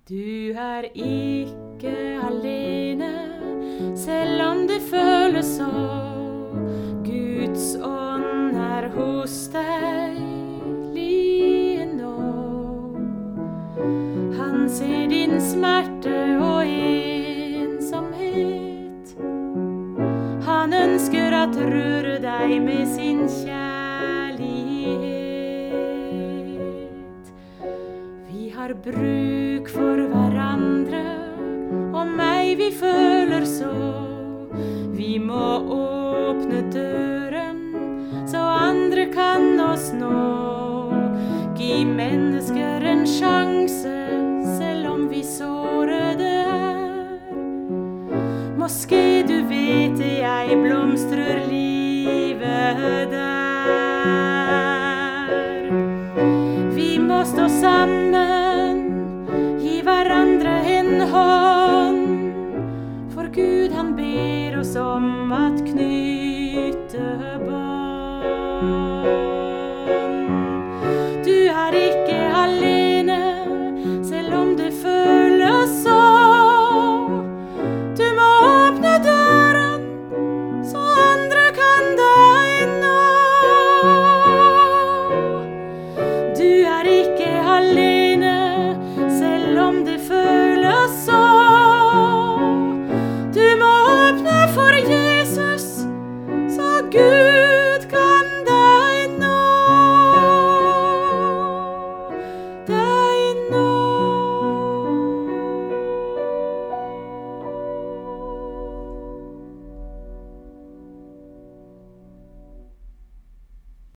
Du ikke alene, selv om det føles så. Guds ånd hos deg lige nå. Han ser din smerte og ensomhet. Han ønsker at røre deg med sin kjærlighet. Vi har bruk for hverandre, og meg vi føler så. Vi må åpne døren, så andre kan oss nå. Gi mennesker en sjanse, selv om vi sårede er. Måske du vet jeg blomstrer livet der. Vi må stå sammen, gi hverandre en hånd. For Gud han ber oss om at knytte bånd.